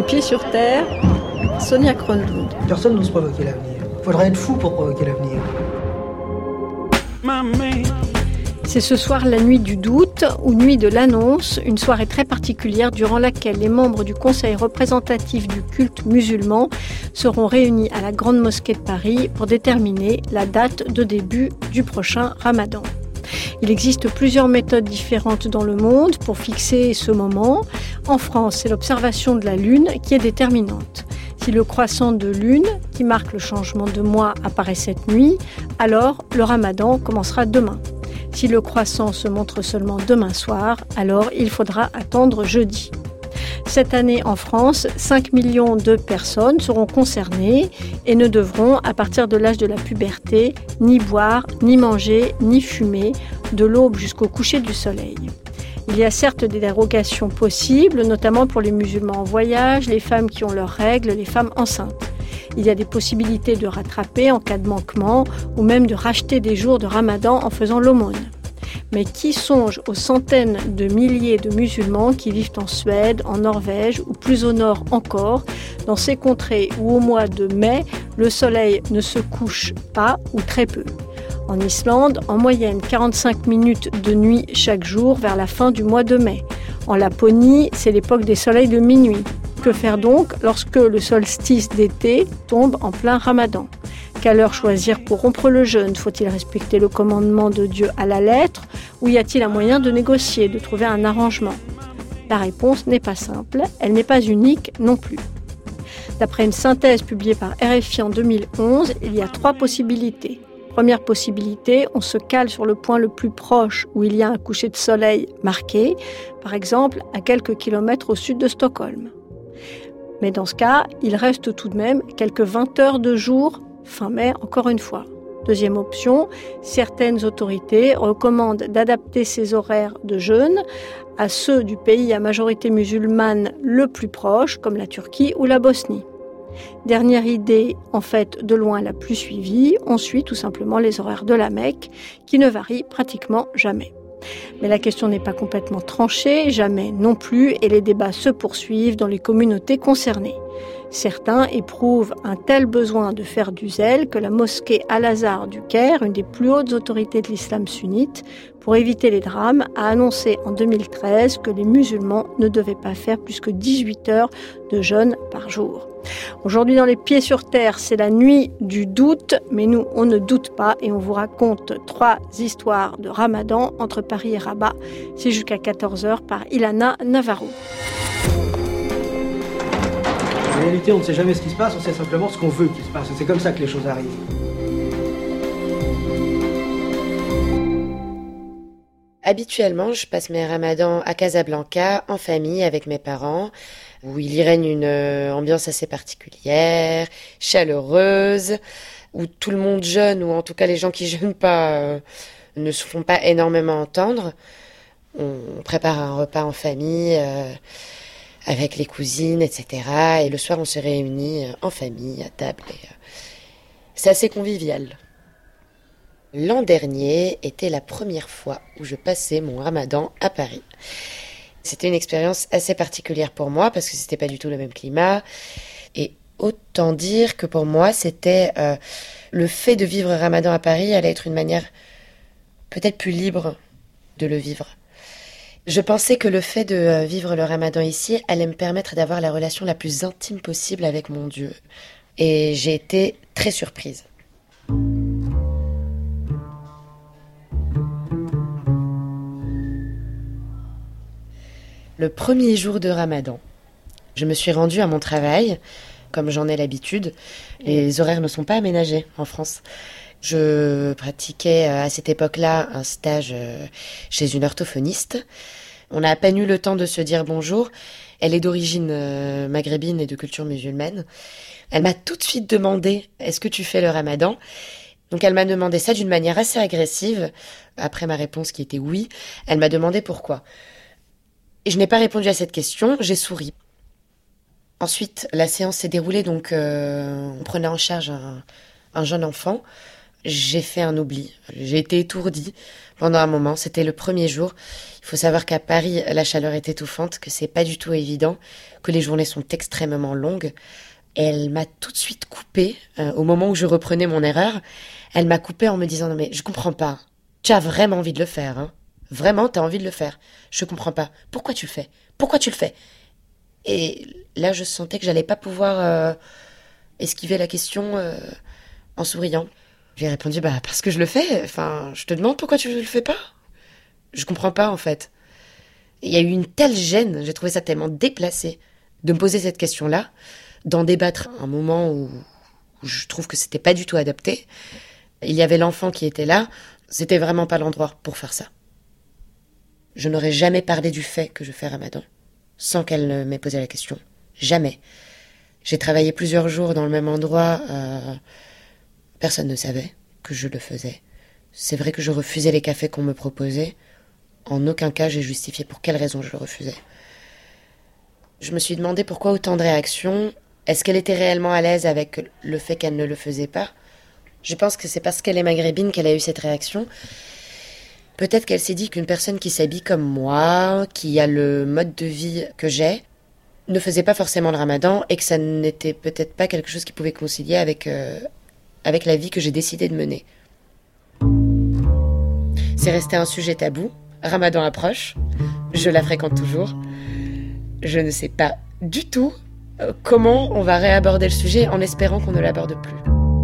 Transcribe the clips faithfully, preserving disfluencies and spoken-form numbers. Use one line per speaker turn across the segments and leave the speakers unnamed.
pieds sur terre, Sonia Kronlund.
Personne n'ose provoquer l'avenir. Il faudrait être fou pour provoquer l'avenir.
C'est ce soir la nuit du doute ou nuit de l'annonce, une soirée très particulière durant laquelle les membres du Conseil représentatif du culte musulman seront réunis à la Grande Mosquée de Paris pour déterminer la date de début du prochain Ramadan. Il existe plusieurs méthodes différentes dans le monde pour fixer ce moment. En France, c'est l'observation de la Lune qui est déterminante. Si le croissant de Lune, qui marque le changement de mois, apparaît cette nuit, alors le Ramadan commencera demain. Si le croissant se montre seulement demain soir, alors il faudra attendre jeudi. Cette année en France, cinq millions de personnes seront concernées et ne devront, à partir de l'âge de la puberté, ni boire, ni manger, ni fumer, de l'aube jusqu'au coucher du soleil. Il y a certes des dérogations possibles, notamment pour les musulmans en voyage, les femmes qui ont leurs règles, les femmes enceintes. Il y a des possibilités de rattraper en cas de manquement ou même de racheter des jours de Ramadan en faisant l'aumône. Mais qui songe aux centaines de milliers de musulmans qui vivent en Suède, en Norvège ou plus au nord encore, dans ces contrées où au mois de mai, le soleil ne se couche pas ou très peu. En Islande, en moyenne quarante-cinq minutes de nuit chaque jour vers la fin du mois de mai. En Laponie, c'est l'époque des soleils de minuit. Que faire donc lorsque le solstice d'été tombe en plein Ramadan ? Quelle heure choisir pour rompre le jeûne ? Faut-il respecter le commandement de Dieu à la lettre ? Ou y a-t-il un moyen de négocier, de trouver un arrangement ? La réponse n'est pas simple, elle n'est pas unique non plus. D'après une synthèse publiée par R F I en deux mille onze, il y a trois possibilités. Première possibilité, on se cale sur le point le plus proche où il y a un coucher de soleil marqué, par exemple à quelques kilomètres au sud de Stockholm. Mais dans ce cas, il reste tout de même quelques vingt heures de jour, fin mai encore une fois. Deuxième option, certaines autorités recommandent d'adapter ces horaires de jeûne à ceux du pays à majorité musulmane le plus proche, comme la Turquie ou la Bosnie. Dernière idée, en fait de loin la plus suivie, on suit tout simplement les horaires de la Mecque, qui ne varient pratiquement jamais. Mais la question n'est pas complètement tranchée, jamais non plus, et les débats se poursuivent dans les communautés concernées. Certains éprouvent un tel besoin de faire du zèle que la mosquée Al-Azhar du Caire, une des plus hautes autorités de l'islam sunnite, pour éviter les drames, a annoncé en deux mille treize que les musulmans ne devaient pas faire plus que dix-huit heures de jeûne par jour. Aujourd'hui, dans les pieds sur terre, c'est la nuit du doute, mais nous, on ne doute pas et on vous raconte trois histoires de Ramadan entre Paris et Rabat. C'est jusqu'à quatorze heures par Ilana Navarro.
En réalité, on ne sait jamais ce qui se passe, on sait simplement ce qu'on veut qu'il se passe. C'est comme ça que les choses arrivent.
Habituellement, je passe mes ramadans à Casablanca, en famille, avec mes parents, où il y règne une ambiance assez particulière, chaleureuse, où tout le monde jeûne, ou en tout cas les gens qui jeûnent pas euh, ne se font pas énormément entendre. On prépare un repas en famille, euh, avec les cousines, et cetera. Et le soir, on se réunit en famille, à table. Et, euh, c'est assez convivial. L'an dernier était la première fois où je passais mon ramadan à Paris. C'était une expérience assez particulière pour moi parce que c'était pas du tout le même climat. Et autant dire que pour moi, c'était euh, le fait de vivre ramadan à Paris allait être une manière peut-être plus libre de le vivre. Je pensais que le fait de vivre le ramadan ici allait me permettre d'avoir la relation la plus intime possible avec mon Dieu. Et j'ai été très surprise. Le premier jour de Ramadan, je me suis rendue à mon travail, comme j'en ai l'habitude. Les horaires ne sont pas aménagés en France. Je pratiquais à cette époque-là un stage chez une orthophoniste. On a à peine eu le temps de se dire bonjour. Elle est d'origine maghrébine et de culture musulmane. Elle m'a tout de suite demandé « Est-ce que tu fais le Ramadan ?» Donc elle m'a demandé ça d'une manière assez agressive. Après ma réponse qui était oui, elle m'a demandé pourquoi. Et je n'ai pas répondu à cette question, j'ai souri. Ensuite, la séance s'est déroulée, donc euh, on prenait en charge un, un jeune enfant j'ai fait un oubli. J'ai été étourdie pendant un moment. C'était le premier jour. Il faut savoir qu'à Paris, la chaleur est étouffante, que c'est pas du tout évident, que les journées sont extrêmement longues. Elle m'a tout de suite coupée, euh, au moment où je reprenais mon erreur. Elle m'a coupée en me disant « Non mais je comprends pas. Tu as vraiment envie de le faire, hein. Vraiment, tu as envie de le faire. Je comprends pas. Pourquoi tu le fais? Pourquoi tu le fais ?» Et là, je sentais que j'allais pas pouvoir euh, esquiver la question euh, en souriant. J'ai répondu, bah, parce que je le fais. Enfin, je te demande pourquoi tu le fais pas. Je comprends pas, en fait. Il y a eu une telle gêne, j'ai trouvé ça tellement déplacé de me poser cette question-là, d'en débattre à un moment où, où je trouve que c'était pas du tout adapté. Il y avait l'enfant qui était là. C'était vraiment pas l'endroit pour faire ça. Je n'aurais jamais parlé du fait que je fais Ramadan sans qu'elle ne m'ait posé la question. Jamais. J'ai travaillé plusieurs jours dans le même endroit. Euh, personne ne savait que je le faisais. C'est vrai que je refusais les cafés qu'on me proposait. En aucun cas, j'ai justifié pour quelle raison je le refusais. Je me suis demandé pourquoi autant de réactions. Est-ce qu'elle était réellement à l'aise avec le fait qu'elle ne le faisait pas? Je pense que c'est parce qu'elle est maghrébine qu'elle a eu cette réaction. Peut-être qu'elle s'est dit qu'une personne qui s'habille comme moi, qui a le mode de vie que j'ai, ne faisait pas forcément le ramadan et que ça n'était peut-être pas quelque chose qui pouvait concilier avec, euh, avec la vie que j'ai décidé de mener. C'est resté un sujet tabou. Ramadan approche. Je la fréquente toujours. Je ne sais pas du tout euh, comment on va réaborder le sujet en espérant qu'on ne l'aborde plus.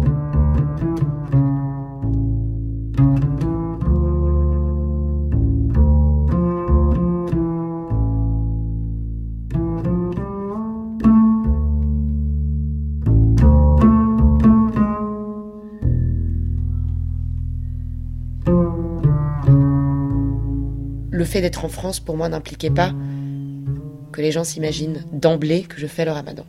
Le fait d'être en France, pour moi, n'impliquait pas que les gens s'imaginent d'emblée que je fais le ramadan.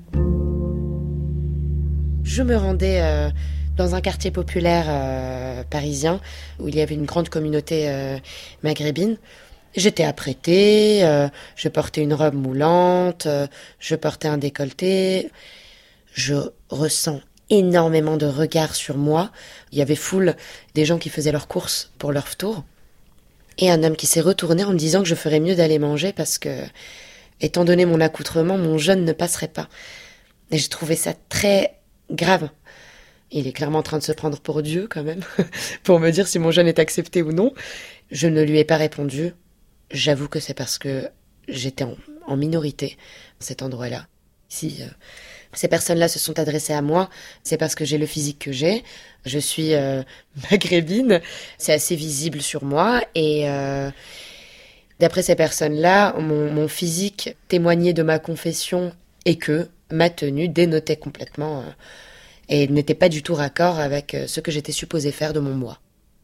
Je me rendais euh, dans un quartier populaire euh, parisien où il y avait une grande communauté euh, maghrébine. J'étais apprêtée, euh, je portais une robe moulante, euh, je portais un décolleté. Je ressens énormément de regards sur moi. Il y avait foule des gens qui faisaient leurs courses pour leur tour. Et un homme qui s'est retourné en me disant que je ferais mieux d'aller manger parce que, étant donné mon accoutrement, mon jeûne ne passerait pas. Et j'ai trouvé ça très grave. Il est clairement en train de se prendre pour Dieu, quand même, pour me dire si mon jeûne est accepté ou non. Je ne lui ai pas répondu. J'avoue que c'est parce que j'étais en, en minorité à cet endroit-là. Si euh, ces personnes-là se sont adressées à moi, c'est parce que j'ai le physique que j'ai. Je suis euh, maghrébine, c'est assez visible sur moi. Et euh, d'après ces personnes-là, mon, mon physique témoignait de ma confession et que ma tenue dénotait complètement euh, et n'était pas du tout raccord avec euh, ce que j'étais supposée faire de mon moi.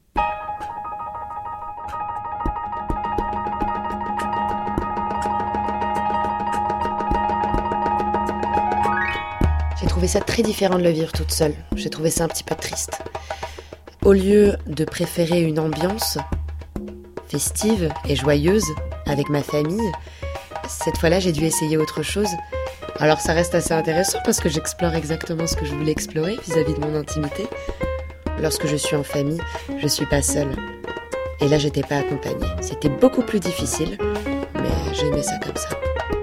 J'ai trouvé ça très différent de le vivre toute seule. J'ai trouvé ça un petit peu triste. Au lieu de préférer une ambiance festive et joyeuse avec ma famille, cette fois-là, j'ai dû essayer autre chose. Alors ça reste assez intéressant parce que j'explore exactement ce que je voulais explorer vis-à-vis de mon intimité. Lorsque je suis en famille, je suis pas seule. Et là, j'étais pas accompagnée. C'était beaucoup plus difficile, mais j'aimais ça comme ça.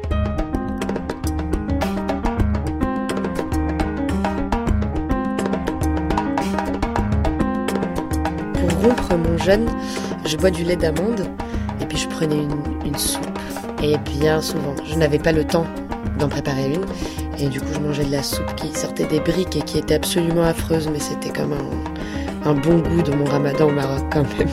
Pour rompre mon jeûne, je bois du lait d'amande et puis je prenais une, une soupe. Et bien souvent, je n'avais pas le temps d'en préparer une. Et du coup, je mangeais de la soupe qui sortait des briques et qui était absolument affreuse, mais c'était comme un, un bon goût de mon ramadan au Maroc quand même.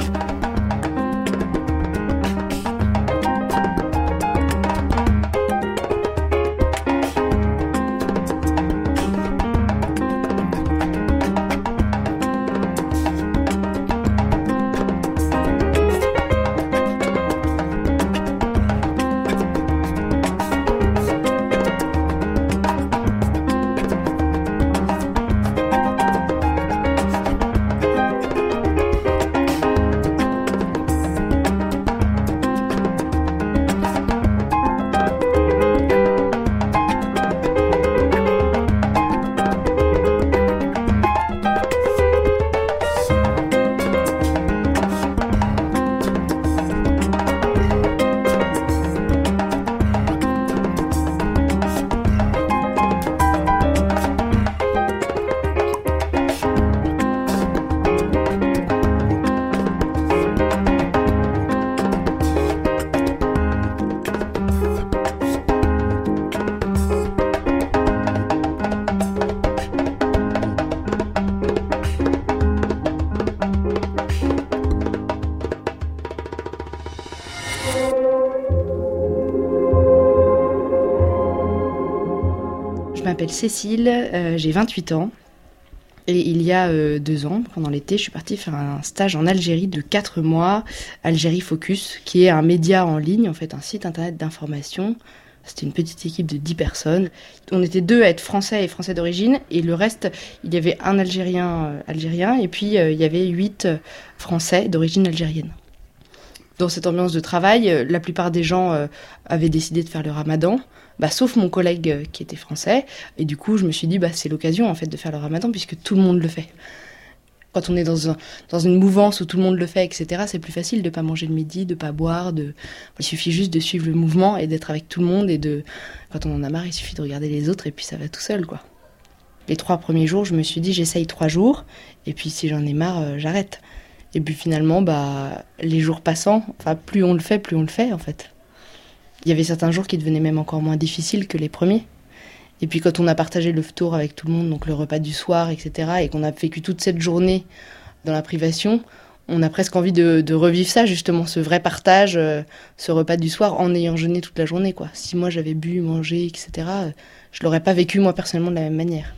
m'appelle Cécile, euh, j'ai vingt-huit ans. Et il y a euh, deux ans, pendant l'été, je suis partie faire un stage en Algérie de quatre mois, Algérie Focus, qui est un média en ligne, en fait, un site internet d'information. C'était une petite équipe de dix personnes. On était deux à être français et français d'origine, et le reste, il y avait un Algérien, euh, algérien, et puis euh, il y avait huit euh, Français d'origine algérienne. Dans cette ambiance de travail, euh, la plupart des gens euh, avaient décidé de faire le ramadan. Bah, sauf mon collègue euh, qui était français. Et du coup, je me suis dit, bah, c'est l'occasion en fait de faire le ramadan puisque tout le monde le fait. Quand on est dans, un, dans une mouvance où tout le monde le fait, et cetera, c'est plus facile de ne pas manger le midi, de ne pas boire. De... Il suffit juste de suivre le mouvement et d'être avec tout le monde. Et de... Quand on en a marre, il suffit de regarder les autres et puis ça va tout seul, quoi. Les trois premiers jours, je me suis dit, j'essaye trois jours. Et puis si j'en ai marre, euh, j'arrête. Et puis finalement, bah, les jours passant, enfin, plus on le fait, plus on le fait en fait. Il y avait certains jours qui devenaient même encore moins difficiles que les premiers. Et puis quand on a partagé le ftour avec tout le monde, donc le repas du soir, et cetera, et qu'on a vécu toute cette journée dans la privation, on a presque envie de, de revivre ça, justement, ce vrai partage, euh, ce repas du soir, en ayant jeûné toute la journée, quoi. Si moi j'avais bu, mangé, et cetera, euh, je l'aurais pas vécu moi personnellement de la même manière.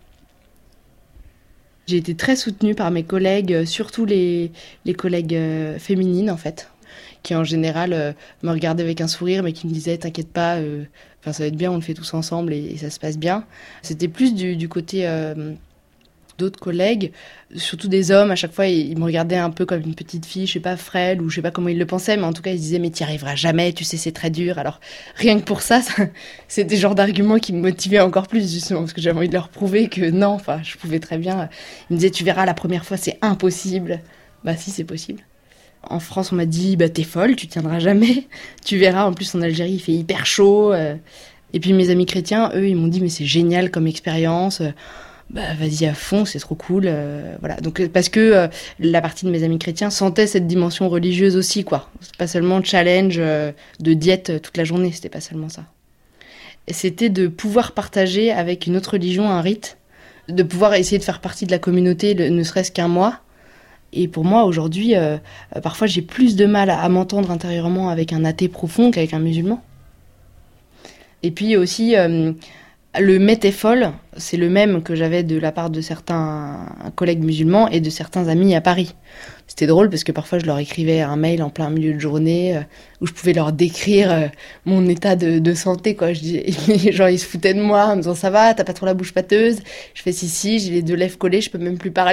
J'ai été très soutenue par mes collègues, surtout les, les collègues euh, féminines en fait, qui en général euh, me regardaient avec un sourire mais qui me disaient « t'inquiète pas, euh, ça va être bien, on le fait tous ensemble et, et ça se passe bien ». C'était plus du, du côté euh, d'autres collègues, surtout des hommes, à chaque fois ils, ils me regardaient un peu comme une petite fille, je sais pas, frêle, ou je sais pas comment ils le pensaient, mais en tout cas ils se disaient « mais t'y arriveras jamais, tu sais c'est très dur ». Alors rien que pour ça, ça c'était le genre d'arguments qui me motivaient encore plus justement, parce que j'avais envie de leur prouver que non, enfin je pouvais très bien. Ils me disaient « tu verras, la première fois c'est impossible ». Bah si, c'est possible. En France, on m'a dit bah, « t'es folle, tu tiendras jamais, tu verras, en plus en Algérie, il fait hyper chaud ». Et puis mes amis chrétiens, eux, ils m'ont dit « mais c'est génial comme expérience, bah, vas-y à fond, c'est trop cool ». Voilà. Donc, parce que euh, la partie de mes amis chrétiens sentait cette dimension religieuse aussi, quoi. C'est pas seulement challenge euh, de diète toute la journée, c'était pas seulement ça. Et c'était de pouvoir partager avec une autre religion un rite, de pouvoir essayer de faire partie de la communauté, ne serait-ce qu'un mois. Et pour moi, aujourd'hui, euh, parfois, j'ai plus de mal à, à m'entendre intérieurement avec un athée profond qu'avec un musulman. Et puis aussi, euh, le « mais t'es folle », c'est le même que j'avais de la part de certains collègues musulmans et de certains amis à Paris. C'était drôle parce que parfois, je leur écrivais un mail en plein milieu de journée euh, où je pouvais leur décrire euh, mon état de, de santé, quoi. Je disais, les gens, ils se foutaient de moi en me disant « ça va, t'as pas trop la bouche pâteuse ?» Je fais « si, si, j'ai les deux lèvres collées, je peux même plus parler ».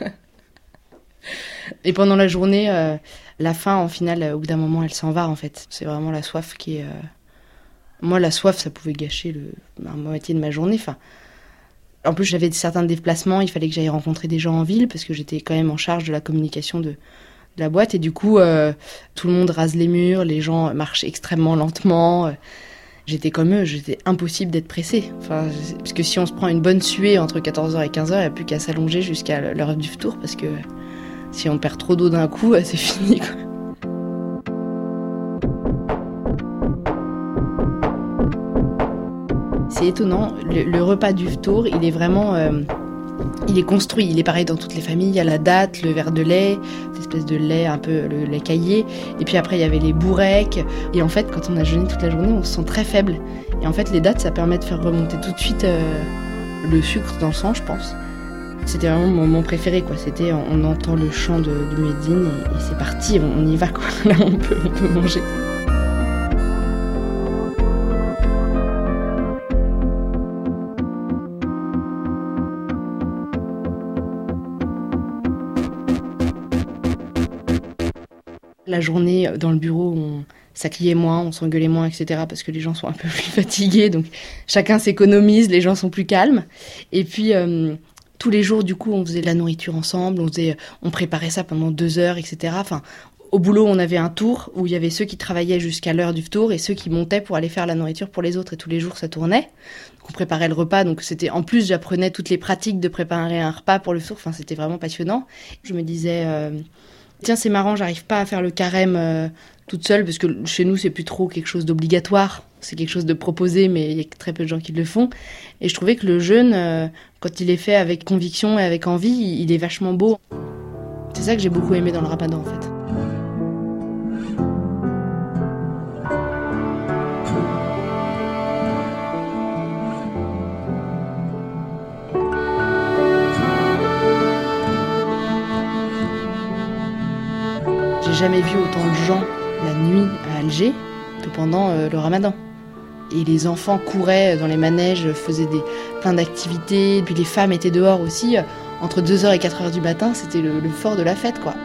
Et pendant la journée, euh, la faim, en final, au bout d'un moment, elle s'en va, en fait. C'est vraiment la soif qui est... Euh... Moi, la soif, ça pouvait gâcher le... la moitié de ma journée. Enfin... En plus, j'avais certains déplacements, il fallait que j'aille rencontrer des gens en ville, parce que j'étais quand même en charge de la communication de, de la boîte. Et du coup, euh, tout le monde rase les murs, les gens marchent extrêmement lentement. Euh... J'étais comme eux, j'étais impossible d'être pressée. Enfin, parce que si on se prend une bonne suée entre quatorze heures et quinze heures, il n'y a plus qu'à s'allonger jusqu'à l'heure du ftour, parce que... Si on perd trop d'eau d'un coup, c'est fini, quoi. C'est étonnant, le, le repas du ftour, il est vraiment... Euh, il est construit, il est pareil dans toutes les familles. Il y a la date, le verre de lait, cette espèce de lait, un peu le lait caillé. Et puis après, il y avait les bourrecs. Et en fait, quand on a jeûné toute la journée, on se sent très faible. Et en fait, les dates, ça permet de faire remonter tout de suite euh, le sucre dans le sang, je pense. C'était vraiment mon moment préféré, quoi. C'était, on, on entend le chant de, du Médine et, et c'est parti, on, on y va, quoi. Là, on peut, on peut manger. La journée, dans le bureau, on s'accueillait moins, on s'engueulait moins, et cetera, parce que les gens sont un peu plus fatigués, donc chacun s'économise, les gens sont plus calmes. Et puis... Euh, Tous les jours, du coup, on faisait de la nourriture ensemble, on, faisait, on préparait ça pendant deux heures, et cetera. Enfin, au boulot, on avait un tour où il y avait ceux qui travaillaient jusqu'à l'heure du tour et ceux qui montaient pour aller faire la nourriture pour les autres. Et tous les jours, ça tournait. Donc, on préparait le repas. Donc, c'était en plus, j'apprenais toutes les pratiques de préparer un repas pour le tour. Enfin, c'était vraiment passionnant. Je me disais, euh, tiens, c'est marrant, j'arrive pas à faire le carême euh, toute seule parce que chez nous, c'est plus trop quelque chose d'obligatoire. C'est quelque chose de proposé, mais il y a très peu de gens qui le font. Et je trouvais que le jeûne, euh, quand il est fait avec conviction et avec envie, il, il est vachement beau. C'est ça que j'ai beaucoup aimé dans le ramadan, en fait. jamais vu autant de gens la nuit à Alger que pendant euh, le ramadan. Et les enfants couraient dans les manèges, faisaient des, plein d'activités, puis les femmes étaient dehors aussi. Entre deux heures et quatre heures du matin, c'était le, le fort de la fête, quoi.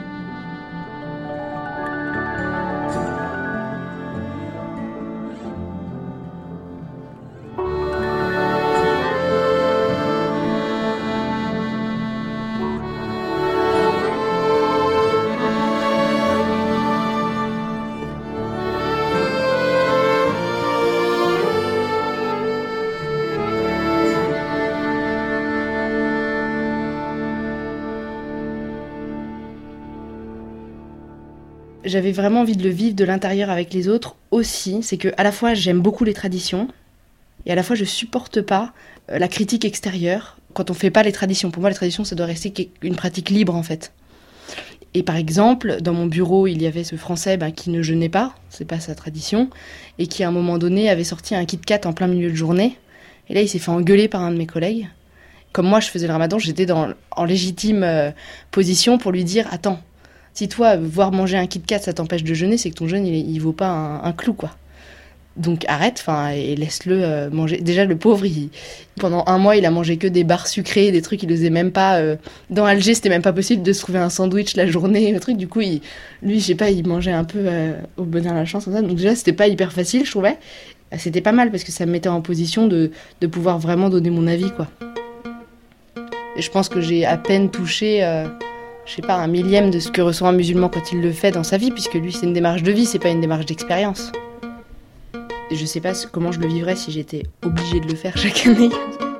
J'avais vraiment envie de le vivre de l'intérieur avec les autres aussi. C'est que à la fois j'aime beaucoup les traditions et à la fois je supporte pas la critique extérieure quand on fait pas les traditions. Pour moi, les traditions, ça doit rester une pratique libre en fait. Et par exemple, dans mon bureau, il y avait ce Français ben, qui ne jeûnait pas, c'est pas sa tradition, et qui à un moment donné avait sorti un Kit Kat en plein milieu de journée. Et là, il s'est fait engueuler par un de mes collègues. Comme moi, je faisais le ramadan, j'étais dans, en légitime euh, position pour lui dire « Attends, si toi, voir manger un Kit Kat, ça t'empêche de jeûner, c'est que ton jeûne, il, il vaut pas un, un clou, quoi. Donc arrête, enfin, et laisse-le euh, manger. » Déjà, le pauvre, il, pendant un mois, il a mangé que des barres sucrées, des trucs, il osait même pas... Euh, dans Alger, c'était même pas possible de se trouver un sandwich la journée, le truc. Du coup, il, lui, je sais pas, il mangeait un peu euh, au bonheur la chance, comme ça. Donc déjà, c'était pas hyper facile, je trouvais. C'était pas mal, parce que ça me mettait en position de, de pouvoir vraiment donner mon avis, quoi. Et je pense que j'ai à peine touché... Euh, je sais pas, un millième de ce que ressent un musulman quand il le fait dans sa vie, puisque lui, c'est une démarche de vie, c'est pas une démarche d'expérience. Et je sais pas comment je le vivrais si j'étais obligée de le faire chaque année.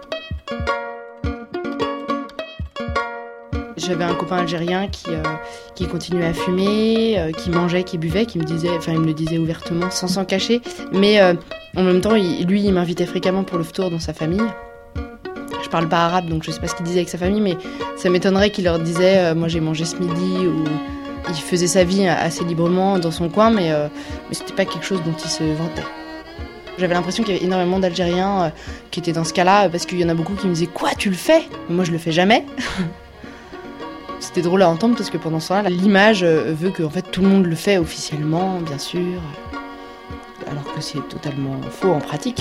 J'avais un copain algérien qui, euh, qui continuait à fumer, euh, qui mangeait, qui buvait, qui me disait, enfin il me le disait ouvertement, sans s'en cacher. Mais euh, en même temps, il, lui, il m'invitait fréquemment pour le ftour dans sa famille. Je parle pas arabe, donc je sais pas ce qu'il disait avec sa famille, mais ça m'étonnerait qu'il leur disait euh, « moi j'ai mangé ce midi » ou il faisait sa vie assez librement dans son coin, mais, euh, mais c'était pas quelque chose dont il se vantait. J'avais l'impression qu'il y avait énormément d'Algériens euh, qui étaient dans ce cas-là, parce qu'il y en a beaucoup qui me disaient « Quoi, tu le fais ?» Moi je le fais jamais. C'était drôle à entendre parce que pendant ce temps-là, l'image veut que en fait, tout le monde le fait officiellement, bien sûr, alors que c'est totalement faux en pratique.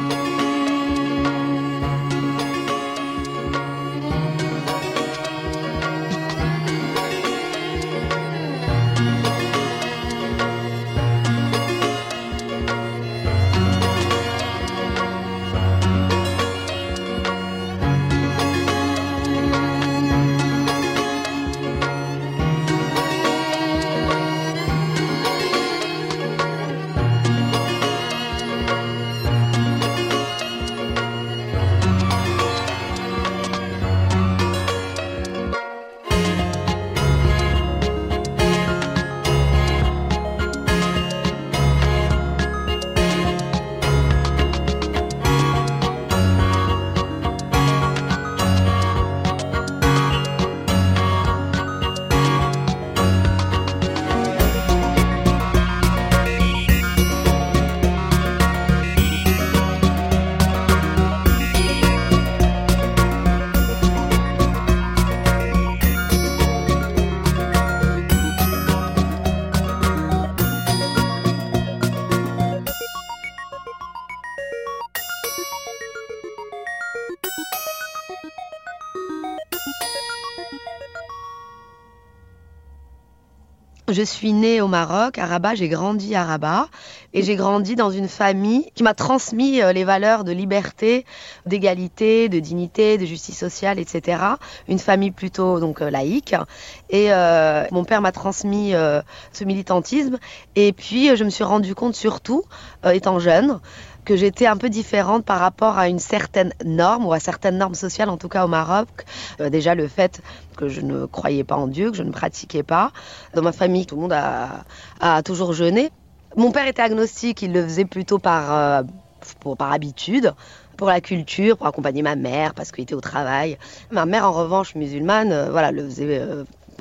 Je suis née au Maroc, à Rabat, j'ai grandi à Rabat et j'ai grandi dans une famille qui m'a transmis les valeurs de liberté, d'égalité, de dignité, de justice sociale, et cetera. Une famille plutôt donc laïque et euh, mon père m'a transmis euh, ce militantisme et puis je me suis rendu compte surtout, euh, étant jeune, que j'étais un peu différente par rapport à une certaine norme, ou à certaines normes sociales, en tout cas au Maroc. Euh, déjà le fait que je ne croyais pas en Dieu, que je ne pratiquais pas. Dans ma famille, tout le monde a, a toujours jeûné. Mon père était agnostique, il le faisait plutôt par, euh, pour, par habitude, pour la culture, pour accompagner ma mère, parce qu'il était au travail. Ma mère, en revanche, musulmane, euh, voilà, le faisait... Euh,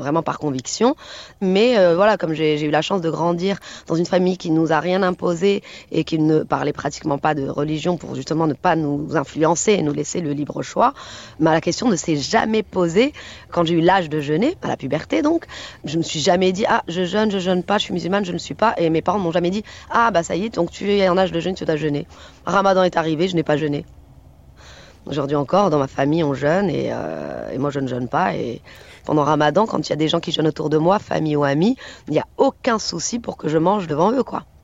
vraiment par conviction. Mais euh, voilà, comme j'ai, j'ai eu la chance de grandir dans une famille qui nous a rien imposé et qui ne parlait pratiquement pas de religion pour justement ne pas nous influencer et nous laisser le libre choix, bah, la question ne s'est jamais posée. Quand j'ai eu l'âge de jeûner, à la puberté donc, je me suis jamais dit « Ah, je jeûne, je jeûne pas, je suis musulmane, je ne suis pas ». Et mes parents ne m'ont jamais dit « Ah, bah ça y est, donc tu es en âge de jeûne, tu dois jeûner ». Ramadan est arrivé, je n'ai pas jeûné. Aujourd'hui encore, dans ma famille, on jeûne et, euh, et moi, je ne jeûne pas. Et pendant Ramadan, quand il y a des gens qui jeûnent autour de moi, famille ou amis, il n'y a aucun souci pour que je mange devant eux, quoi.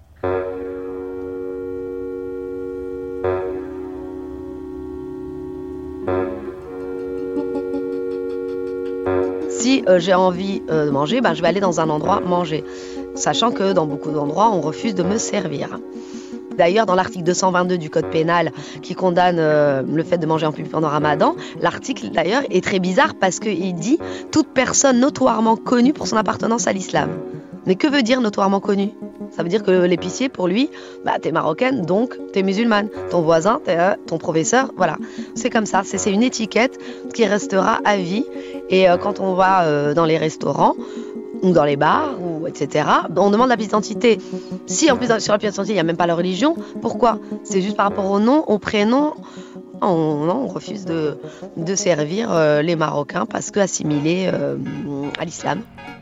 Si euh, j'ai envie euh, de manger, ben, je vais aller dans un endroit manger, sachant que dans beaucoup d'endroits, on refuse de me servir. D'ailleurs, dans l'article deux cent vingt-deux du Code pénal qui condamne euh, le fait de manger en public pendant Ramadan, l'article d'ailleurs est très bizarre parce qu'il dit « toute personne notoirement connue pour son appartenance à l'islam ». Mais que veut dire notoirement connue ? Ça veut dire que l'épicier, pour lui, bah, t'es marocaine, donc t'es musulmane. Ton voisin, t'es, euh, ton professeur, voilà. C'est comme ça, c'est, c'est une étiquette qui restera à vie. Et euh, quand on va euh, dans les restaurants, ou dans les bars, ou et cetera, on demande la pièce d'identité. Si en plus sur la pièce d'identité, il n'y a même pas la religion, pourquoi ? C'est juste par rapport au nom, au prénom. On, non, on refuse de, de servir euh, les Marocains parce qu'assimilés euh, à l'islam.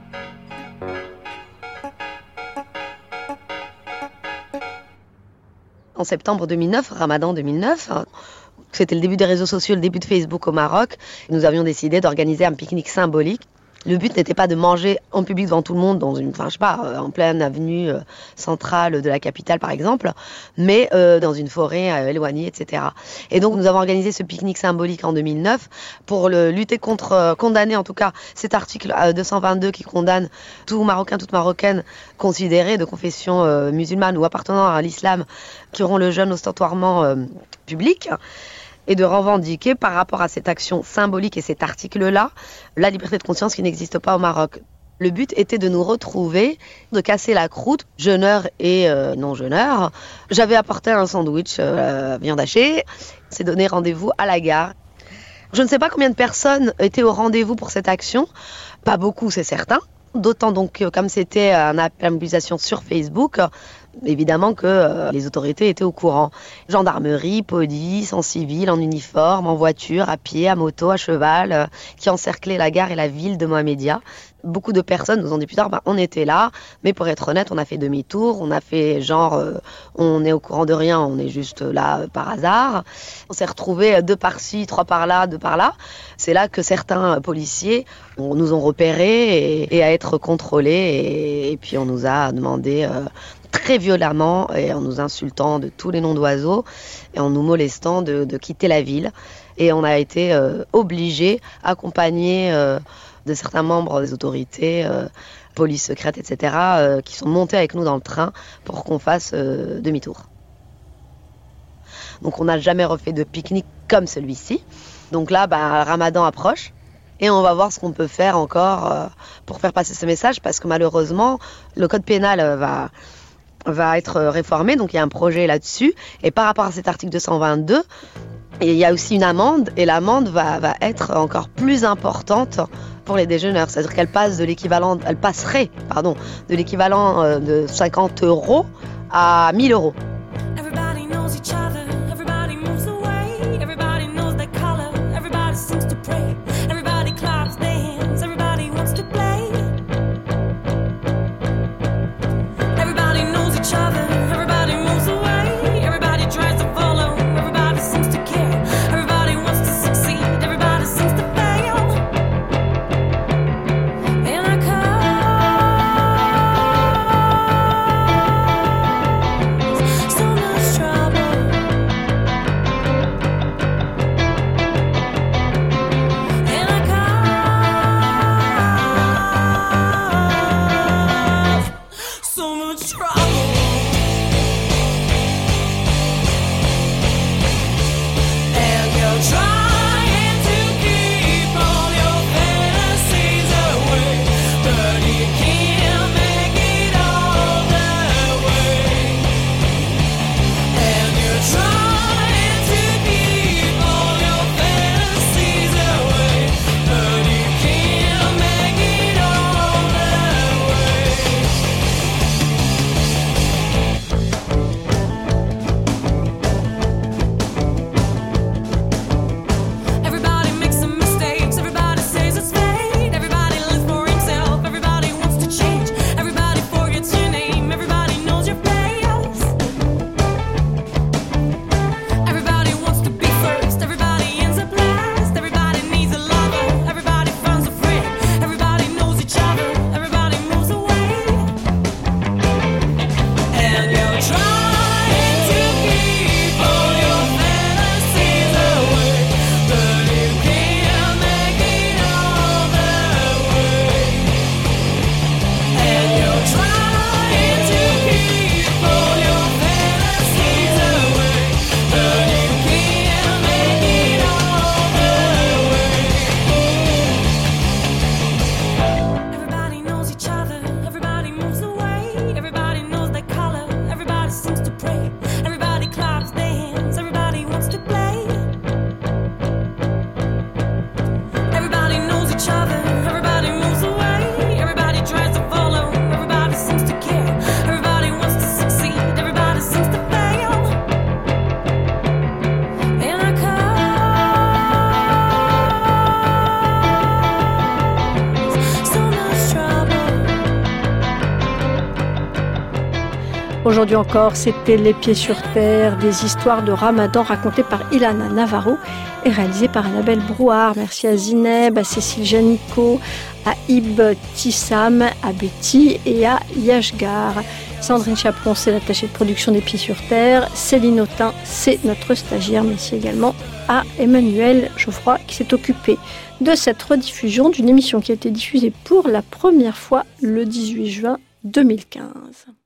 En septembre deux mille neuf, Ramadan deux mille neuf, c'était le début des réseaux sociaux, le début de Facebook au Maroc, nous avions décidé d'organiser un pique-nique symbolique. Le but n'était pas de manger en public devant tout le monde, dans une, enfin, je sais pas, en pleine avenue euh, centrale de la capitale par exemple, mais euh, dans une forêt euh, éloignée, et cetera. Et donc nous avons organisé ce pique-nique symbolique en deux mille neuf pour le, lutter contre, euh, condamner en tout cas cet article euh, deux cent vingt-deux qui condamne tout Marocain, toute Marocaine considérée de confession euh, musulmane ou appartenant à l'islam qui auront le jeûne ostentatoirement euh, public. Et de revendiquer par rapport à cette action symbolique et cet article-là, la liberté de conscience qui n'existe pas au Maroc. Le but était de nous retrouver, de casser la croûte, jeûneurs et euh, non-jeûneurs. J'avais apporté un sandwich euh, viande hachée, c'est donné rendez-vous à la gare. Je ne sais pas combien de personnes étaient au rendez-vous pour cette action, pas beaucoup c'est certain. D'autant donc que comme c'était un appel à mobilisation sur Facebook, évidemment que euh, les autorités étaient au courant. Gendarmerie, police, en civil, en uniforme, en voiture, à pied, à moto, à cheval, euh, qui encerclaient la gare et la ville de Mohamedia. Beaucoup de personnes nous ont dit plus tard, bah, on était là, mais pour être honnête, on a fait demi-tour, on a fait genre, euh, on est au courant de rien, on est juste là euh, par hasard. On s'est retrouvés deux par-ci, trois par-là, deux par-là. C'est là que certains policiers on, nous ont repérés et, et à être contrôlés, et, et puis on nous a demandé euh, très violemment et en nous insultant de tous les noms d'oiseaux et en nous molestant de, de quitter la ville. Et on a été euh, obligés, accompagnés euh, de certains membres des autorités, euh, police secrète, et cetera, euh, qui sont montés avec nous dans le train pour qu'on fasse euh, demi-tour. Donc on n'a jamais refait de pique-nique comme celui-ci. Donc là, bah, Ramadan approche. Et on va voir ce qu'on peut faire encore euh, pour faire passer ce message, parce que malheureusement, le code pénal euh, va... va être réformé, donc il y a un projet là-dessus. Et par rapport à cet article deux cent vingt-deux, il y a aussi une amende, et l'amende va, va être encore plus importante pour les déjeuneurs. C'est-à-dire qu'elle passe de l'équivalent, elle passerait, pardon, de l'équivalent de cinquante euros à mille euros.
Aujourd'hui encore, c'était Les Pieds sur Terre, des histoires de Ramadan racontées par Ilana Navarro et réalisées par Annabelle Brouard. Merci à Zineb, à Cécile Janico, à Ib Tissam, à Betty et à Yashgar. Sandrine Chaperon, c'est l'attachée de production des Pieds sur Terre. Céline Autain, c'est notre stagiaire. Merci également à Emmanuel Geoffroy qui s'est occupé de cette rediffusion d'une émission qui a été diffusée pour la première fois le dix-huit juin deux mille quinze.